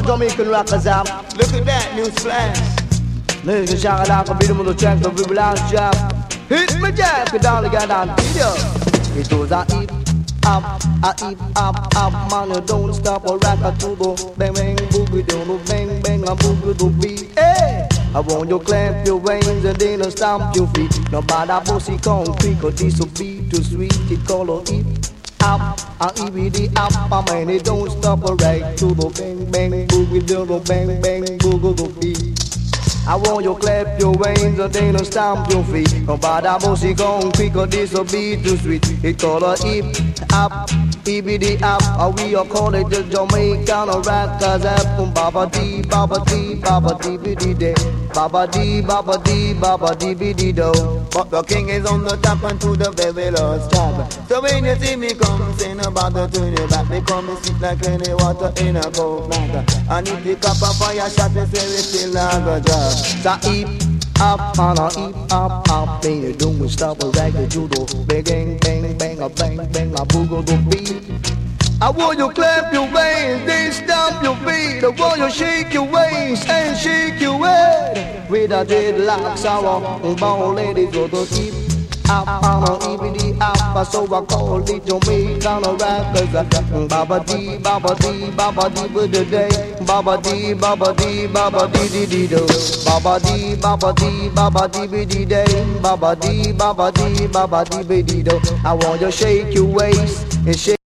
Jamaican rockers out. Look at that new splash. Nigga shout out for beating on the track, the people out job. Hit me jack, get down, get down, video. It goes I eat up, man, you don't stop or rock a tubo. Bang, bang, boogie, don't bang, bang, a boogie, do beat. Hey, I want you clamp your veins and then I stomp your feet. No bad bossy concrete, cause this will be too sweet. It call on eat up, EBD up, I mean, it don't stop or right to the bang, bang, boogie, don't bang, bang, boogie, do beat. I want you clap your veins and then stomp your feet. No bad bossy concrete, cause this will be too sweet. It call on eat up, EBD up, we all call it the Jamaican rockers up. Baba dee, baba dee, baba dee, biddy day. Baba dee, baba dee, baba dee, biddy do. But the king is on the top and to the very last job. So when you see me come, say no bother to your back. They come and sit like any water in a cold night. And if you cap a fire shot, they say we still have a job. So eat up, man, eat up, bang, you don't stop a rag, judo. Bang, bang, bang, a bang, bang, a boogle do beat. I want you clap your veins, then stomp your feet. I want you shake your waist and shake your head. With a dreadlocks, our ball ladies go to keep up on EBD up, so I call it Jamaican rockers. Baba dee, baba dee, baba dee, with the day. Baba dee, baba dee, baba dee, dee dee do. Baba dee, baba dee, baba dee, biddy day. Baba dee, baba dee, baba dee, biddy do. I want you shake your waist and shake.